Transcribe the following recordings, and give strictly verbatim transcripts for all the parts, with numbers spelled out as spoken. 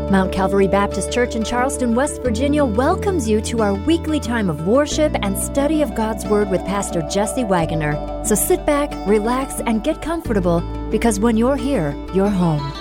Mount Calvary Baptist Church in Charleston, West Virginia welcomes you to our weekly time of worship and study of God's Word with Pastor Jesse Wagoner. So sit back, relax, and get comfortable, because when you're here, you're home.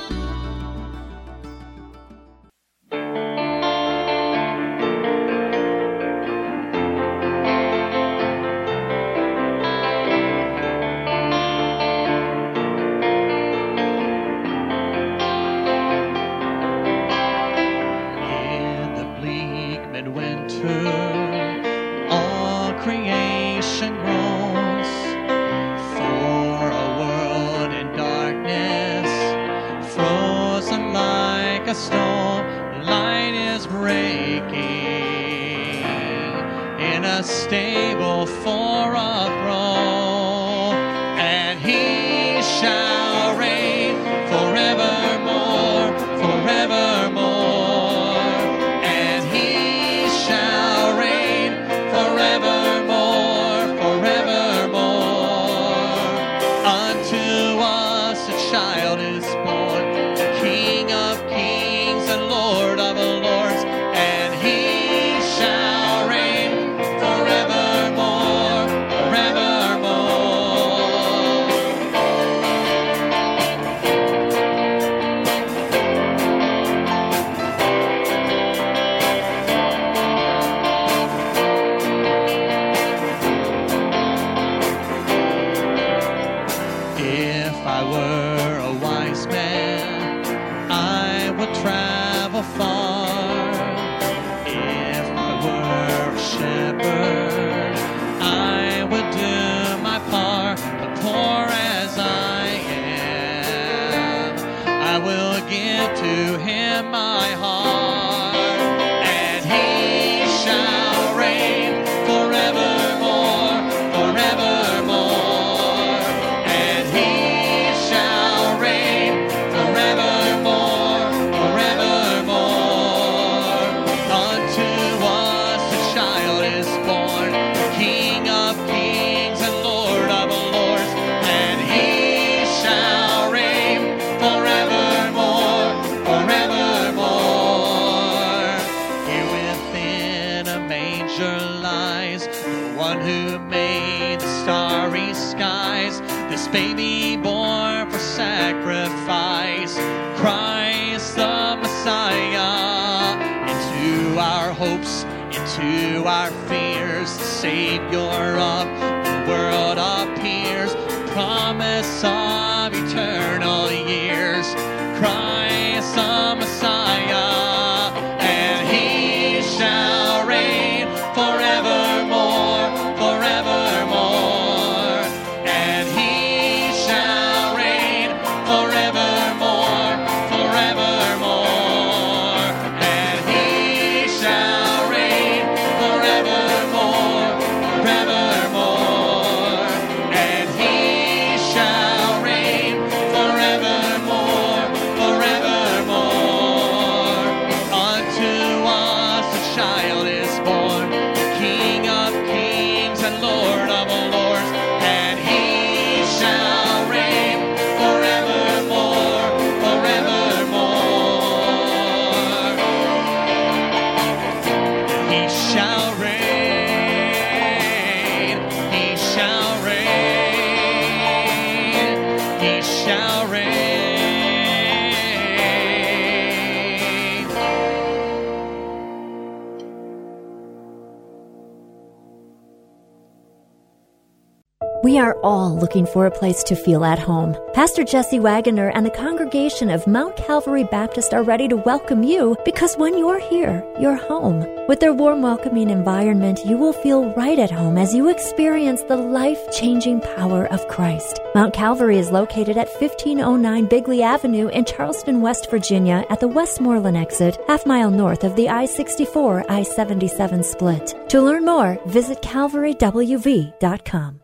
We are all looking for a place to feel at home. Pastor Jesse Wagoner and the congregation of Mount Calvary Baptist are ready to welcome you, because when you're here, you're home. With their warm, welcoming environment, you will feel right at home as you experience the life-changing power of Christ. Mount Calvary is located at fifteen oh nine Bigley Avenue in Charleston, West Virginia, at the Westmoreland exit, half mile north of the I sixty-four I seventy-seven split. To learn more, visit calvary w v dot com.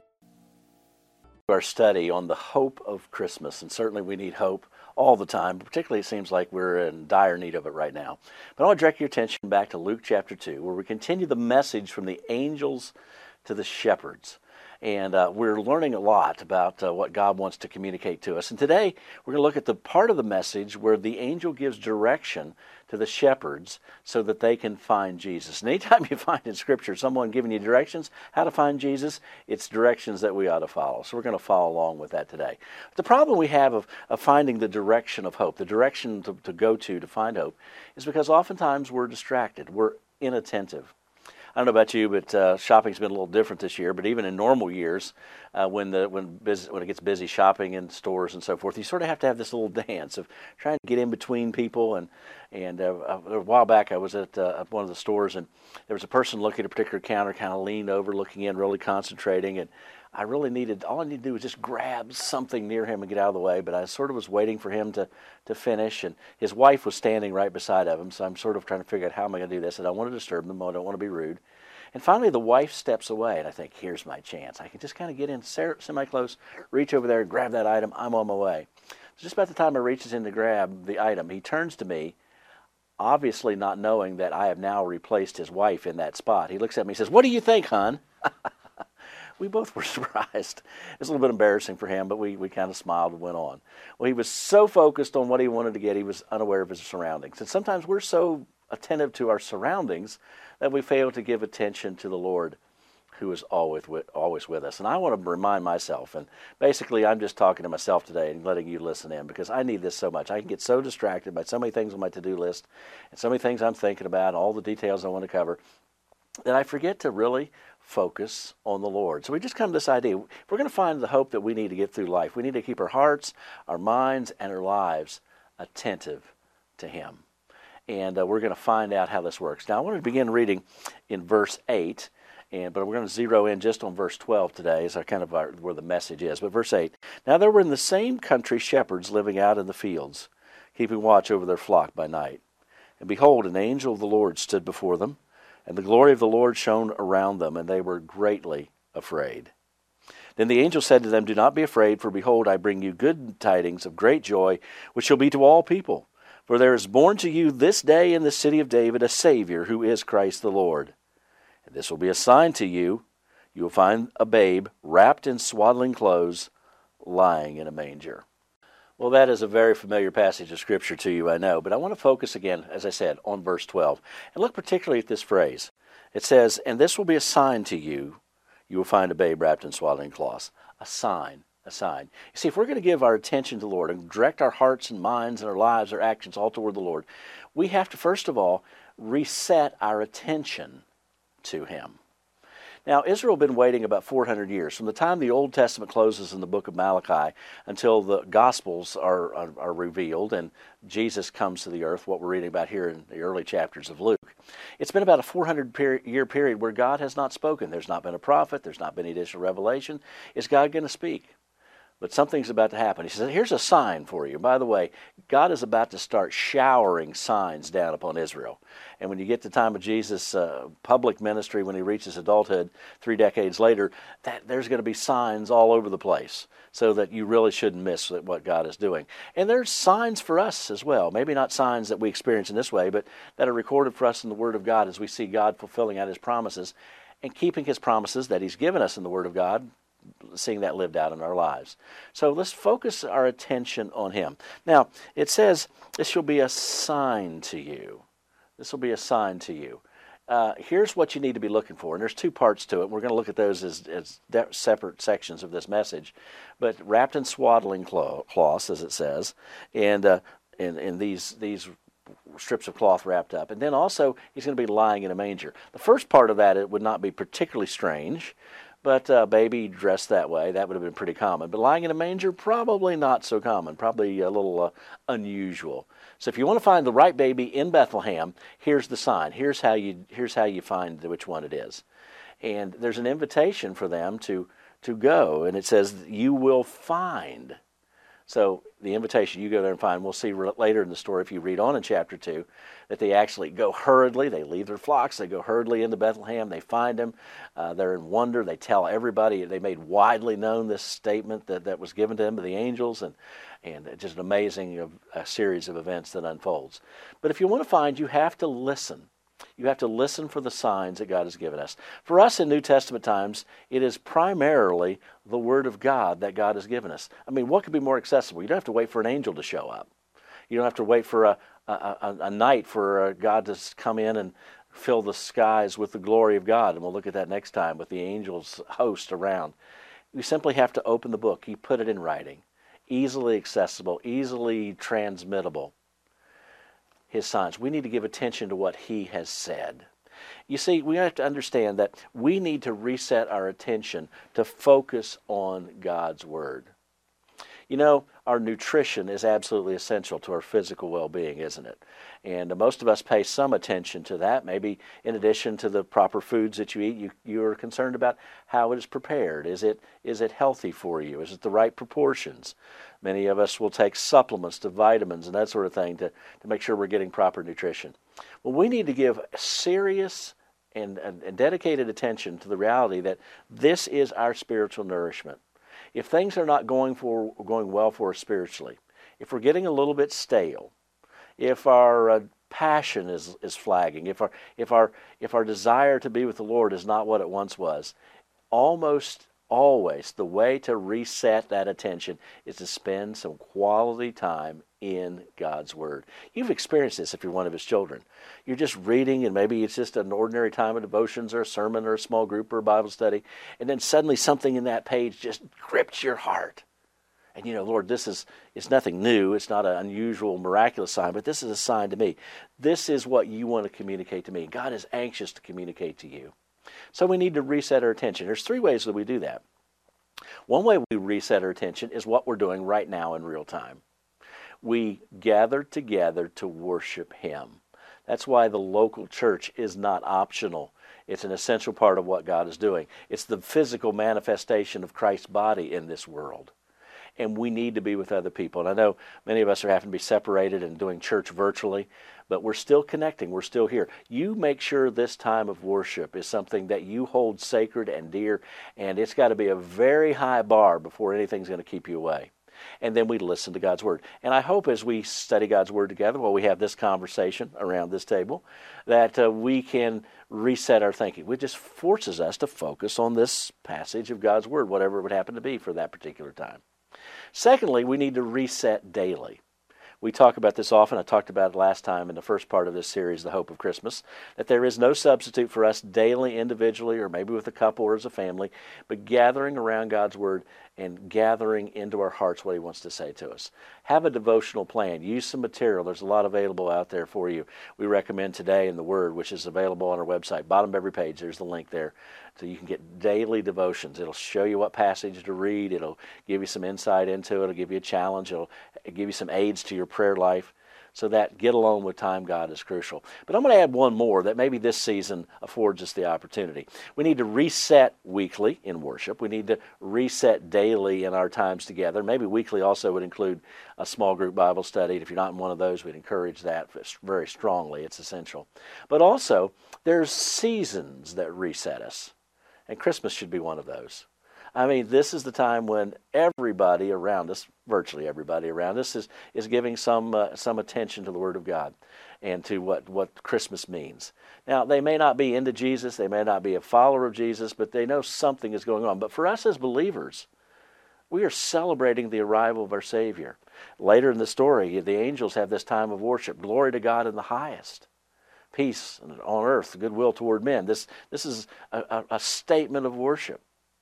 Our study on the hope of Christmas, and certainly we need hope all the time. Particularly, it seems like we're in dire need of it right now. But I want to direct your attention back to Luke chapter two, where we continue the message from the angels to the shepherds. And uh, we're learning a lot about uh, what God wants to communicate to us. And today we're going to look at the part of the message where the angel gives direction to the shepherds so that they can find Jesus. And anytime you find in Scripture someone giving you directions how to find Jesus, it's directions that we ought to follow. So we're going to follow along with that today. The problem we have of, of finding the direction of hope, the direction to, to go to to find hope, is because oftentimes we're distracted. We're inattentive. I don't know about you, but uh, shopping's been a little different this year. But even in normal years, uh, when the when busy, when it gets busy shopping in stores and so forth, you sort of have to have this little dance of trying to get in between people. And and uh, a while back, I was at uh, one of the stores, and there was a person looking at a particular counter, kind of leaned over, looking in, really concentrating. And I really needed, all I needed to do was just grab something near him and get out of the way. But I sort of was waiting for him to, to finish. And his wife was standing right beside of him. So I'm sort of trying to figure out how am I going to do this. And I don't want to disturb them. I don't want to be rude. And finally, the wife steps away. And I think, here's my chance. I can just kind of get in semi-close, reach over there, grab that item. I'm on my way. So just about the time I reaches in to grab the item, he turns to me, obviously not knowing that I have now replaced his wife in that spot. He looks at me and says, "What do you think, hon?" We both were surprised. It was a little bit embarrassing for him, but we, we kind of smiled and went on. Well, he was so focused on what he wanted to get, he was unaware of his surroundings. And sometimes we're so attentive to our surroundings that we fail to give attention to the Lord who is always with, always with us. And I want to remind myself, and basically I'm just talking to myself today and letting you listen in because I need this so much. I can get so distracted by so many things on my to-do list and so many things I'm thinking about, all the details I want to cover, that I forget to really focus on the Lord. So we just come to this idea. If we're going to find the hope that we need to get through life, we need to keep our hearts, our minds, and our lives attentive to Him. And uh, we're going to find out how this works. Now, I want to begin reading in verse eight, and but we're going to zero in just on verse twelve today, is our kind of our, where the message is. But verse eight, "Now there were in the same country shepherds living out in the fields, keeping watch over their flock by night. And behold, an angel of the Lord stood before them, and the glory of the Lord shone around them, and they were greatly afraid. Then the angel said to them, 'Do not be afraid, for behold, I bring you good tidings of great joy, which shall be to all people. For there is born to you this day in the city of David a Savior, who is Christ the Lord. And this will be a sign to you. You will find a babe wrapped in swaddling clothes, lying in a manger.'" Well, that is a very familiar passage of Scripture to you, I know, but I want to focus again, as I said, on verse twelve. And look particularly at this phrase. It says, "And this will be a sign to you. You will find a babe wrapped in swaddling cloths." A sign, a sign. You see, if we're going to give our attention to the Lord and direct our hearts and minds and our lives, our actions all toward the Lord, we have to, first of all, reset our attention to Him. Now, Israel had been waiting about four hundred years, from the time the Old Testament closes in the book of Malachi until the Gospels are, are, are revealed and Jesus comes to the earth, what we're reading about here in the early chapters of Luke. It's been about a four hundred year period where God has not spoken. There's not been a prophet. There's not been any additional revelation. Is God going to speak? But something's about to happen. He says, here's a sign for you. By the way, God is about to start showering signs down upon Israel. And when you get to the time of Jesus' uh, public ministry, when he reaches adulthood three decades later, that there's going to be signs all over the place so that you really shouldn't miss what God is doing. And there's signs for us as well. Maybe not signs that we experience in this way, but that are recorded for us in the Word of God as we see God fulfilling out His promises and keeping His promises that He's given us in the Word of God, seeing that lived out in our lives. So let's focus our attention on Him. Now, it says, this shall be a sign to you. This will be a sign to you. Uh, here's what you need to be looking for. And there's two parts to it. We're going to look at those as, as de- separate sections of this message. But wrapped in swaddling cloths, as it says, and uh, in, in these these strips of cloth wrapped up. And then also, He's going to be lying in a manger. The first part of that, it would not be particularly strange. But a uh, baby dressed that way, that would have been pretty common. But lying in a manger, probably not so common, probably a little uh, unusual. So if you want to find the right baby in Bethlehem, here's the sign. Here's how you here's how you find which one it is. And there's an invitation for them to, to go, and it says, you will find. So the invitation, you go there and find. We'll see later in the story, if you read on in chapter two, that they actually go hurriedly. They leave their flocks. They go hurriedly into Bethlehem. They find Him. Uh, they're in wonder. They tell everybody. They made widely known this statement that, that was given to them by the angels, and, and just an amazing uh, series of events that unfolds. But if you want to find, you have to listen. You have to listen for the signs that God has given us. For us in New Testament times, it is primarily the Word of God that God has given us. I mean, what could be more accessible? You don't have to wait for an angel to show up. You don't have to wait for a, a, a, a night for God to come in and fill the skies with the glory of God. And we'll look at that next time with the angels host around. We simply have to open the book. He put it in writing. Easily accessible, easily transmittable. His signs. We need to give attention to what He has said. You see, we have to understand that we need to reset our attention to focus on God's Word. You know, our nutrition is absolutely essential to our physical well-being, isn't it? And most of us pay some attention to that. Maybe in addition to the proper foods that you eat, you, you are concerned about how it is prepared. Is it is it healthy for you? Is it the right proportions? Many of us will take supplements to vitamins and that sort of thing to, to make sure we're getting proper nutrition. Well, we need to give serious and, and, and dedicated attention to the reality that this is our spiritual nourishment. If things are not going for going well for us spiritually, if we're getting a little bit stale, if our uh, passion is, is flagging, if our if our if our desire to be with the Lord is not what it once was, almost always the way to reset that attention is to spend some quality time in God's Word. You've experienced this if you're one of His children. You're just reading, and maybe it's just an ordinary time of devotions or a sermon or a small group or a Bible study, and then suddenly something in that page just grips your heart. And you know, Lord, this is it's nothing new. It's not an unusual, miraculous sign, but this is a sign to me. This is what you want to communicate to me. God is anxious to communicate to you. So we need to reset our attention. There's three ways that we do that. One way we reset our attention is what we're doing right now in real time. We gather together to worship Him. That's why the local church is not optional. It's an essential part of what God is doing. It's the physical manifestation of Christ's body in this world. And we need to be with other people. And I know many of us are having to be separated and doing church virtually, but we're still connecting. We're still here. You make sure this time of worship is something that you hold sacred and dear, and it's got to be a very high bar before anything's going to keep you away. And then we listen to God's Word. And I hope as we study God's Word together, while we have this conversation around this table, that uh, we can reset our thinking. It just forces us to focus on this passage of God's Word, whatever it would happen to be for that particular time. Secondly, we need to reset daily. We talk about this often. I talked about it last time in the first part of this series, The Hope of Christmas, that there is no substitute for us daily, individually, or maybe with a couple or as a family, but gathering around God's Word and gathering into our hearts what He wants to say to us. Have a devotional plan. Use some material. There's a lot available out there for you. We recommend Today in the Word, which is available on our website. Bottom of every page, there's the link there. So you can get daily devotions. It'll show you what passage to read. It'll give you some insight into it. It'll give you a challenge. It'll give you some aids to your prayer life. So that get alone with time God is crucial. But I'm going to add one more that maybe this season affords us the opportunity. We need to reset weekly in worship. We need to reset daily in our times together. Maybe weekly also would include a small group Bible study. If you're not in one of those, we'd encourage that very strongly. It's essential. But also, there's seasons that reset us. And Christmas should be one of those. I mean, this is the time when everybody around us, virtually everybody around us, is, is giving some uh, some attention to the Word of God and to what, what Christmas means. Now, they may not be into Jesus, they may not be a follower of Jesus, but they know something is going on. But for us as believers, we are celebrating the arrival of our Savior. Later in the story, the angels have this time of worship. Glory to God in the highest. Peace on earth, goodwill toward men. This, this is a, a, a statement of worship.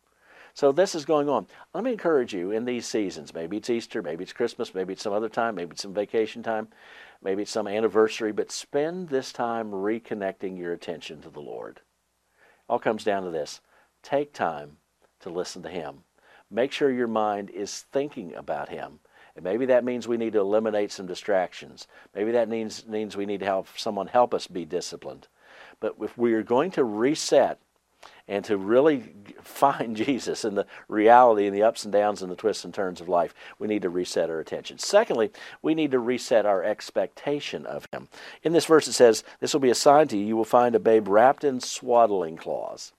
So this is going on. Let me encourage you in these seasons. Maybe it's Easter, maybe it's Christmas, maybe it's some other time, maybe it's some vacation time, maybe it's some anniversary, but spend this time reconnecting your attention to the Lord. It all comes down to this. Take time to listen to Him. Make sure your mind is thinking about Him. And maybe that means we need to eliminate some distractions. Maybe that means, means we need to have someone help us be disciplined. But if we are going to reset and to really find Jesus and the reality and the ups and downs and the twists and turns of life, we need to reset our attention. Secondly, we need to reset our expectation of Him. In this verse it says, "This will be a sign to you. You will find a babe wrapped in swaddling cloths."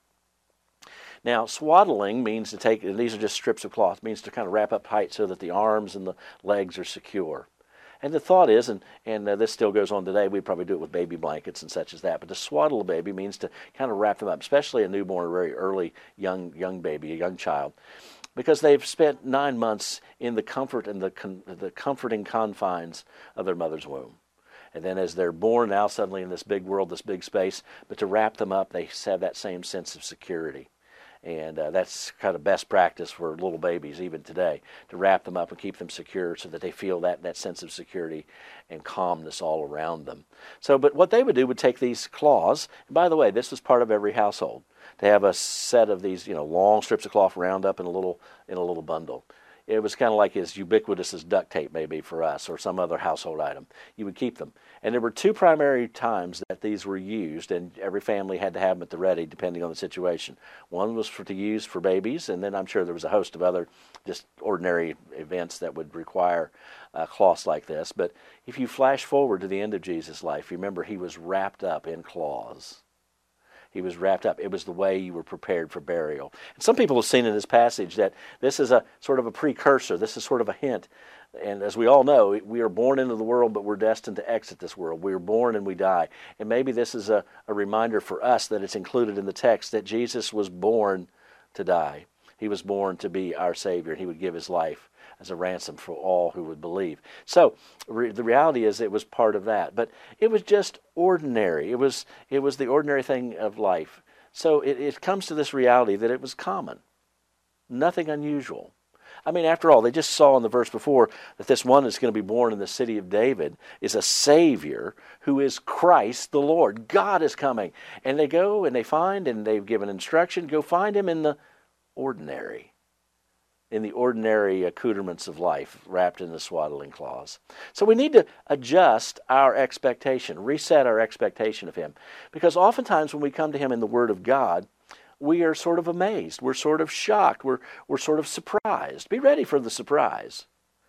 Now, swaddling means to take, and these are just strips of cloth, means to kind of wrap up tight so that the arms and the legs are secure. And the thought is, and, and uh, this still goes on today, we'd probably do it with baby blankets and such as that, but to swaddle a baby means to kind of wrap them up, especially a newborn, a very early young young baby, a young child, because they've spent nine months in the comfort and the con- the comforting confines of their mother's womb. And then as they're born now suddenly in this big world, this big space, but to wrap them up, they have that same sense of security. And uh, that's kind of best practice for little babies even today, to wrap them up and keep them secure so that they feel that, that sense of security and calmness all around them. So, but what they would do would take these cloths, and by the way, this was part of every household, to have a set of these, you know, long strips of cloth wound up in a little in a little bundle. It was kind of like as ubiquitous as duct tape maybe for us or some other household item. You would keep them. And there were two primary times that these were used, and every family had to have them at the ready depending on the situation. One was for to use for babies, and then I'm sure there was a host of other just ordinary events that would require uh, cloths like this. But if you flash forward to the end of Jesus' life, remember he was wrapped up in cloths. He was wrapped up. It was the way you were prepared for burial. And some people have seen in this passage that this is a sort of a precursor. This is sort of a hint. And as we all know, we are born into the world, but we're destined to exit this world. We are born and we die. And maybe this is a, a reminder for us that it's included in the text that Jesus was born to die. He was born to be our Savior, and he would give his life as a ransom for all who would believe. So re- the reality is it was part of that. But it was just ordinary. It was it was the ordinary thing of life. So it, it comes to this reality that it was common. Nothing unusual. I mean, after all, they just saw in the verse before that this one that's going to be born in the city of David is a Savior who is Christ the Lord. God is coming. And they go and they find, and they've given instruction, go find him in the ordinary. In the ordinary accoutrements of life, wrapped in the swaddling cloths. So we need to adjust our expectation, reset our expectation of him. Because oftentimes when we come to him in the Word of God, we are sort of amazed. We're sort of shocked. We're, we're sort of surprised. Be ready for the surprise.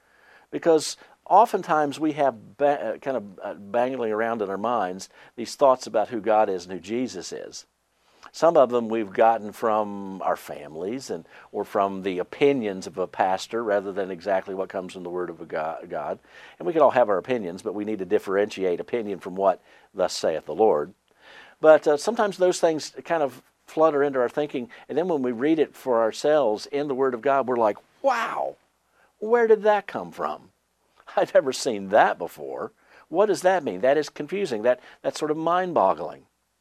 Because oftentimes we have ba- kind of uh, bangling around in our minds these thoughts about who God is and who Jesus is. Some of them we've gotten from our families and or from the opinions of a pastor rather than exactly what comes from the Word of God. And we can all have our opinions, but we need to differentiate opinion from what thus saith the Lord. But uh, sometimes those things kind of flutter into our thinking, and then when we read it for ourselves in the Word of God, we're like, wow, where did that come from? I've never seen that before. What does that mean? That is confusing. That That's sort of mind-boggling.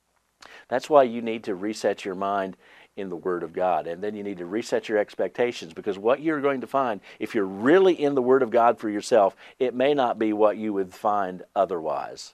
That's why you need to reset your mind in the Word of God. And then you need to reset your expectations, because what you're going to find, if you're really in the Word of God for yourself, it may not be what you would find otherwise,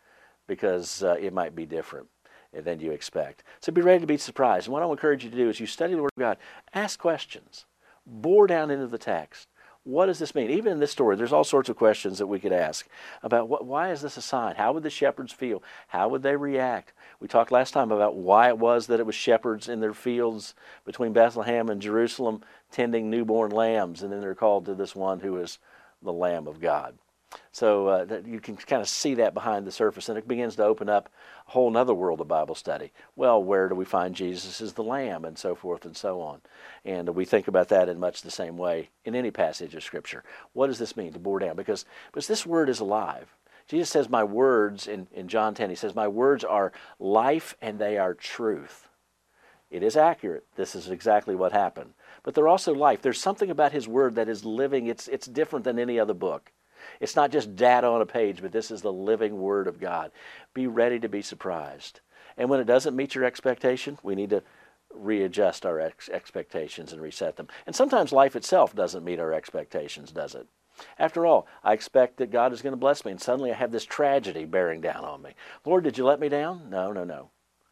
because uh, it might be different than you expect. So be ready to be surprised. And what I want to encourage you to do is you study the Word of God, ask questions, bore down into the text. What does this mean? Even in this story, there's all sorts of questions that we could ask about what, why is this a sign? How would the shepherds feel? How would they react? We talked last time about why it was that it was shepherds in their fields between Bethlehem and Jerusalem tending newborn lambs, and then they're called to this one who is the Lamb of God. So uh, that you can kind of see that behind the surface, and it begins to open up a whole other world of Bible study. Well, where do we find Jesus as the Lamb, and so forth and so on? And we think about that in much the same way in any passage of Scripture. What does this mean, to bore down? Because, because this Word is alive. Jesus says, my words, in, in John ten, he says, my words are life and they are truth. It is accurate. This is exactly what happened. But they're also life. There's something about his Word that is living. It's, it's different than any other book. It's not just data on a page, but this is the living Word of God. Be ready to be surprised. And when it doesn't meet your expectation, we need to readjust our ex- expectations and reset them. And sometimes life itself doesn't meet our expectations, does it? After all, I expect that God is going to bless me, and suddenly I have this tragedy bearing down on me. Lord, did you let me down? No, no, no.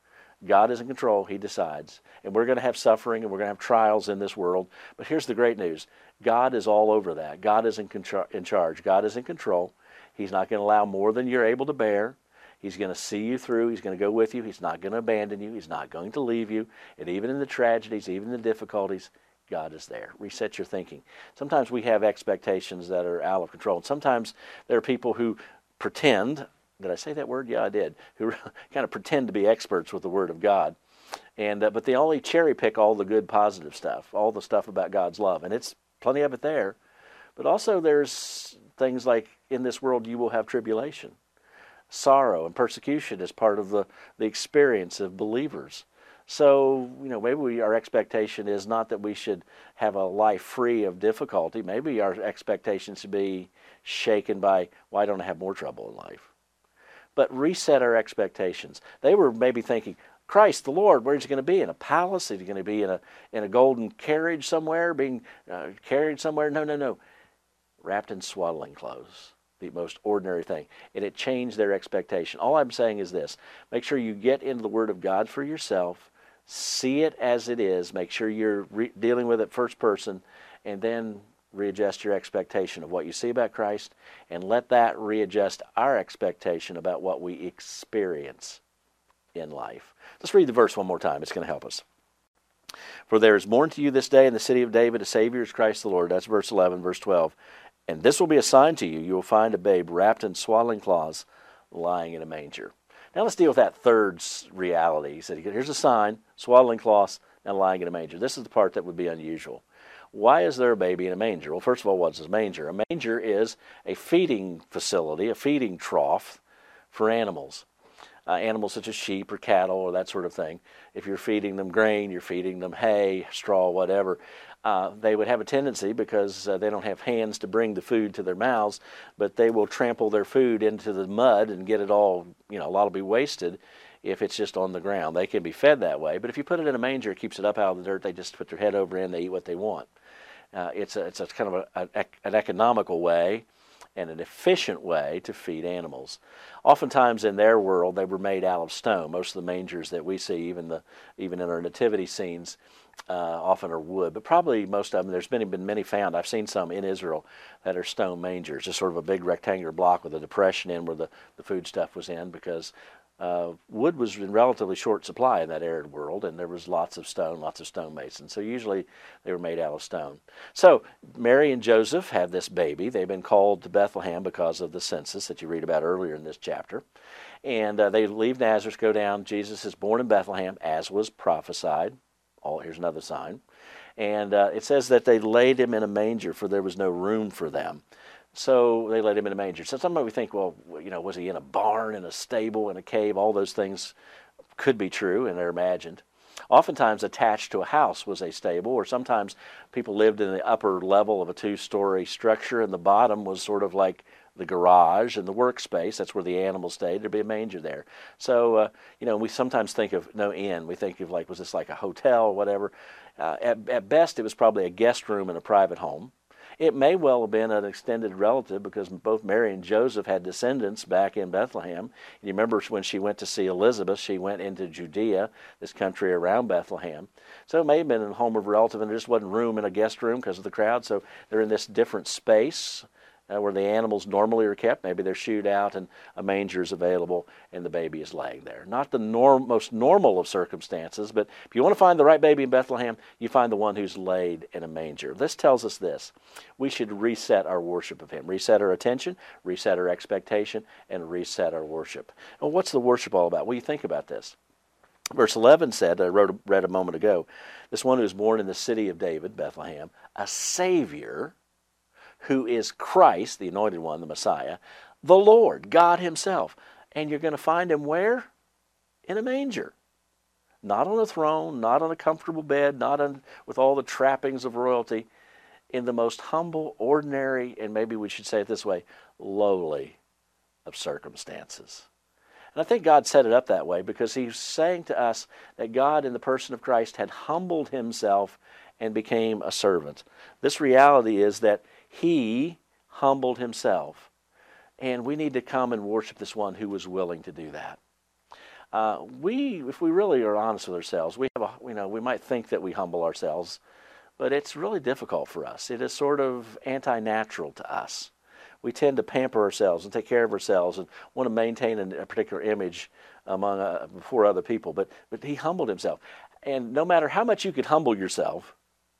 God is in control. He decides. And we're going to have suffering, and we're going to have trials in this world. But here's the great news. God is all over that. God is in, contra- in charge. God is in control. He's not going to allow more than you're able to bear. He's going to see you through. He's going to go with you. He's not going to abandon you. He's not going to leave you. And even in the tragedies, even in the difficulties, God is there. Reset your thinking. Sometimes we have expectations that are out of control. And sometimes there are people who pretend, did I say that word? Yeah, I did, who kind of pretend to be experts with the Word of God. And uh, but they only cherry pick all the good, positive stuff, all the stuff about God's love. And it's plenty of it there. But also there's things like in this world you will have tribulation. Sorrow and persecution is part of the, the experience of believers. So, you know, maybe we, our expectation is not that we should have a life free of difficulty. Maybe our expectation should be shaken by, why don't I have more trouble in life? But reset our expectations. They were maybe thinking, Christ, the Lord, where's he going to be? In a palace? Is he going to be in a in a golden carriage somewhere, being uh, carried somewhere? No, no, no. Wrapped in swaddling clothes. The most ordinary thing. And it changed their expectation. All I'm saying is this. Make sure you get into the Word of God for yourself. See it as it is. Make sure you're re- dealing with it first person. And then readjust your expectation of what you see about Christ. And let that readjust our expectation about what we experience in life. Let's read the verse one more time. It's going to help us. For there is born to you this day in the city of David a Savior, is Christ the Lord. That's verse eleven. Verse twelve. And this will be a sign to you. You will find a babe wrapped in swaddling cloths, lying in a manger. Now let's deal with that third reality. He said, here's a sign, swaddling cloths, and lying in a manger. This is the part that would be unusual. Why is there a baby in a manger? Well, first of all, what's a manger? A manger is a feeding facility, a feeding trough for animals. Uh, animals such as sheep or cattle or that sort of thing. If you're feeding them grain, you're feeding them hay, straw, whatever, uh, they would have a tendency, because uh, they don't have hands to bring the food to their mouths, but they will trample their food into the mud and get it all, you know, a lot will be wasted if it's just on the ground. They can be fed that way, but if you put it in a manger, it keeps it up out of the dirt. They just put their head over in, they eat what they want. Uh, it's a, it's a kind of a, a, an economical way and an efficient way to feed animals. Oftentimes in their world, they were made out of stone. Most of the mangers that we see, even the even in our nativity scenes, uh, often are wood. But probably most of them, there's been, been many found. I've seen some in Israel that are stone mangers, just sort of a big rectangular block with a depression in where the, the food stuff was in, because Uh, wood was in relatively short supply in that arid world, and there was lots of stone, lots of stonemasons. So usually they were made out of stone. So Mary and Joseph have this baby. They've been called to Bethlehem because of the census that you read about earlier in this chapter. And uh, they leave Nazareth, go down. Jesus is born in Bethlehem, as was prophesied. Oh, here's another sign. And uh, it says that they laid him in a manger, for there was no room for them. So they laid him in a manger. So sometimes we think, well, you know, was he in a barn, in a stable, in a cave? All those things could be true, and they're imagined. Oftentimes attached to a house was a stable, or sometimes people lived in the upper level of a two-story structure, and the bottom was sort of like the garage and the workspace. That's where the animals stayed. There'd be a manger there. So, uh, you know, we sometimes think of no inn. We think of, like, was this like a hotel or whatever? Uh, at, at best, it was probably a guest room in a private home. It may well have been an extended relative, because both Mary and Joseph had descendants back in Bethlehem. You remember when she went to see Elizabeth, she went into Judea, this country around Bethlehem. So it may have been a home of a relative, and there just wasn't room in a guest room because of the crowd. So they're in this different space uh, where the animals normally are kept. Maybe they're shooed out and a manger is available and the baby is laying there. Not the norm, most normal of circumstances, but if you want to find the right baby in Bethlehem, you find the one who's laid in a manger. This tells us this. We should reset our worship of him, reset our attention, reset our expectation, and reset our worship. Well, what's the worship all about? Well, you think about this. Verse eleven said, I wrote, read a moment ago, this one who is born in the city of David, Bethlehem, a Savior, who is Christ, the Anointed One, the Messiah, the Lord, God himself. And you're going to find him where? In a manger. Not on a throne, not on a comfortable bed, not on, with all the trappings of royalty. In the most humble, ordinary, and maybe we should say it this way, lowly of circumstances. And I think God set it up that way because he's saying to us that God in the person of Christ had humbled himself and became a servant. This reality is that he humbled himself. And we need to come and worship this one who was willing to do that. Uh, we, if we really are honest with ourselves, we have a, you know, we might think that we humble ourselves, but it's really difficult for us. It is sort of anti-natural to us. We tend to pamper ourselves and take care of ourselves and want to maintain a particular image among uh, before other people. But but he humbled himself, and no matter how much you could humble yourself,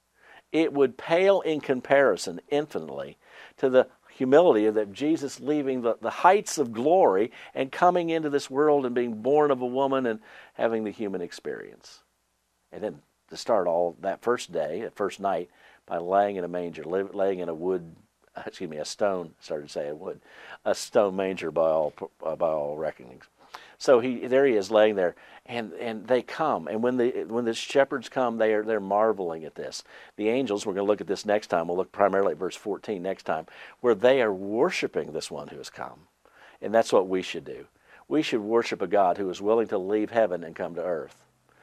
it would pale in comparison infinitely to the humility of that Jesus leaving the, the heights of glory and coming into this world and being born of a woman and having the human experience. And then to start all that first day, that first night, by laying in a manger, laying in a wood excuse me, a stone, started saying wood, a stone manger by all uh, by all reckonings. So he there he is laying there, and, and they come, and when the when the shepherds come, they are they're marveling at this. The angels, we're going to look at this next time. We'll look primarily at verse fourteen next time, where they are worshiping this one who has come, and that's what we should do. We should worship a God who is willing to leave heaven and come to earth,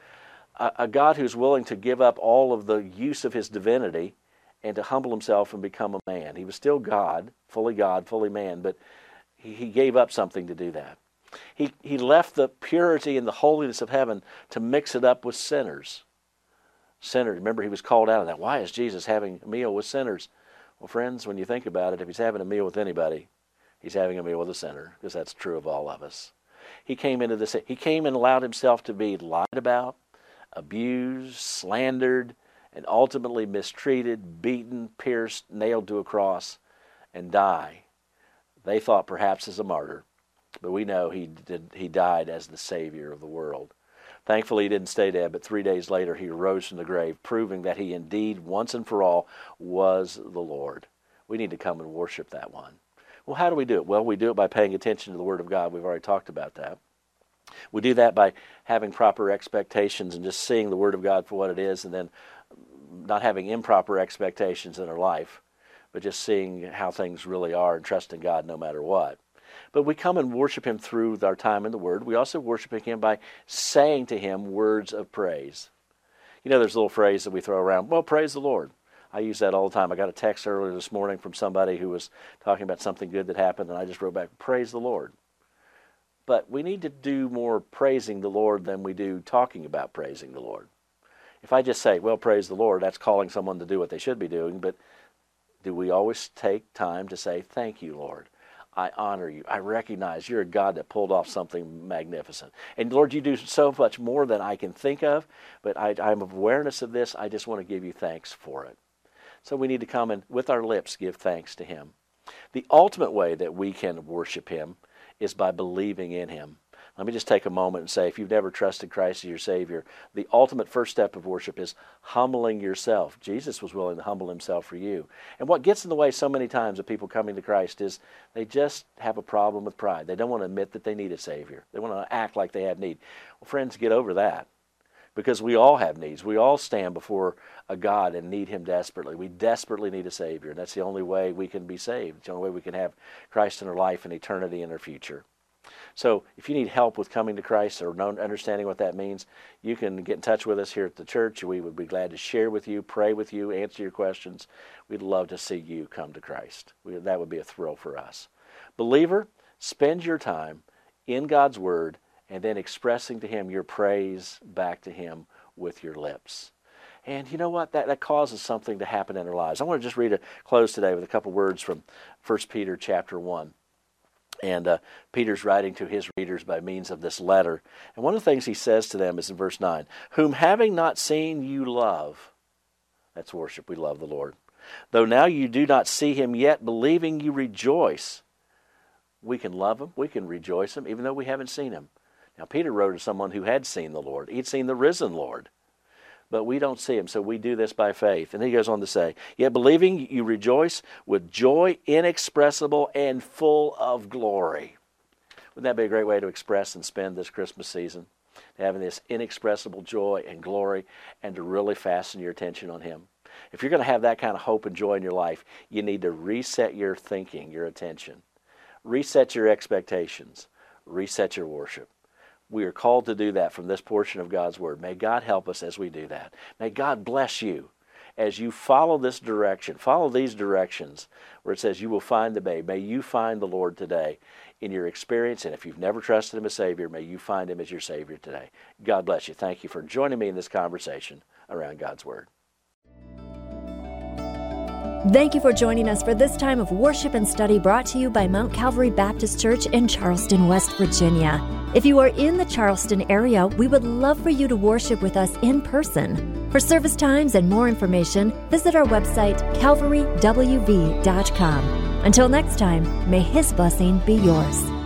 a, a God who's willing to give up all of the use of his divinity and to humble himself and become a man. He was still God, fully God, fully man, but he, he gave up something to do that. He he left the purity and the holiness of heaven to mix it up with sinners. Sinners. Remember, he was called out of that. Why is Jesus having a meal with sinners? Well, friends, when you think about it, if he's having a meal with anybody, he's having a meal with a sinner, because that's true of all of us. He came into this. He came and allowed himself to be lied about, abused, slandered, and ultimately mistreated, beaten, pierced, nailed to a cross, and die. They thought perhaps as a martyr. But we know he did, he died as the Savior of the world. Thankfully, he didn't stay dead, but three days later he arose from the grave, proving that he indeed, once and for all, was the Lord. We need to come and worship that one. Well, how do we do it? Well, we do it by paying attention to the Word of God. We've already talked about that. We do that by having proper expectations and just seeing the Word of God for what it is, and then not having improper expectations in our life, but just seeing how things really are and trusting God no matter what. But we come and worship him through our time in the Word. We also worship him by saying to him words of praise. You know, there's a little phrase that we throw around, well, praise the Lord. I use that all the time. I got a text earlier this morning from somebody who was talking about something good that happened, and I just wrote back, praise the Lord. But we need to do more praising the Lord than we do talking about praising the Lord. If I just say, well, praise the Lord, that's calling someone to do what they should be doing, but do we always take time to say, thank you, Lord? I honor you. I recognize you're a God that pulled off something magnificent. And Lord, you do so much more than I can think of, but I, I'm of awareness of this. I just want to give you thanks for it. So we need to come and, with our lips, give thanks to him. The ultimate way that we can worship him is by believing in him. Let me just take a moment and say, if you've never trusted Christ as your Savior, the ultimate first step of worship is humbling yourself. Jesus was willing to humble himself for you. And what gets in the way so many times of people coming to Christ is they just have a problem with pride. They don't want to admit that they need a Savior. They want to act like they have need. Well, friends, get over that. Because we all have needs. We all stand before a God and need him desperately. We desperately need a Savior. And that's the only way we can be saved. It's the only way we can have Christ in our life and eternity in our future. So if you need help with coming to Christ or understanding what that means, you can get in touch with us here at the church. We would be glad to share with you, pray with you, answer your questions. We'd love to see you come to Christ. We, that would be a thrill for us. Believer, spend your time in God's Word and then expressing to him your praise back to him with your lips. And you know what? That, that causes something to happen in our lives. I want to just read a close today with a couple words from First Peter chapter one. And uh, Peter's writing to his readers by means of this letter. And one of the things he says to them is in verse nine, whom having not seen you love. That's worship. We love the Lord. Though now you do not see him yet, believing you rejoice. We can love him. We can rejoice him, even though we haven't seen him. Now, Peter wrote to someone who had seen the Lord. He'd seen the risen Lord. But we don't see him, so we do this by faith. And he goes on to say, yet believing you rejoice with joy inexpressible and full of glory. Wouldn't that be a great way to express and spend this Christmas season? Having this inexpressible joy and glory and to really fasten your attention on him. If you're going to have that kind of hope and joy in your life, you need to reset your thinking, your attention. Reset your expectations. Reset your worship. We are called to do that from this portion of God's Word. May God help us as we do that. May God bless you as you follow this direction. Follow these directions where it says you will find the babe. May you find the Lord today in your experience. And if you've never trusted him as Savior, may you find him as your Savior today. God bless you. Thank you for joining me in this conversation around God's Word. Thank you for joining us for this time of worship and study brought to you by Mount Calvary Baptist Church in Charleston, West Virginia. If you are in the Charleston area, we would love for you to worship with us in person. For service times and more information, visit our website, calvary w v dot com. Until next time, may His blessing be yours.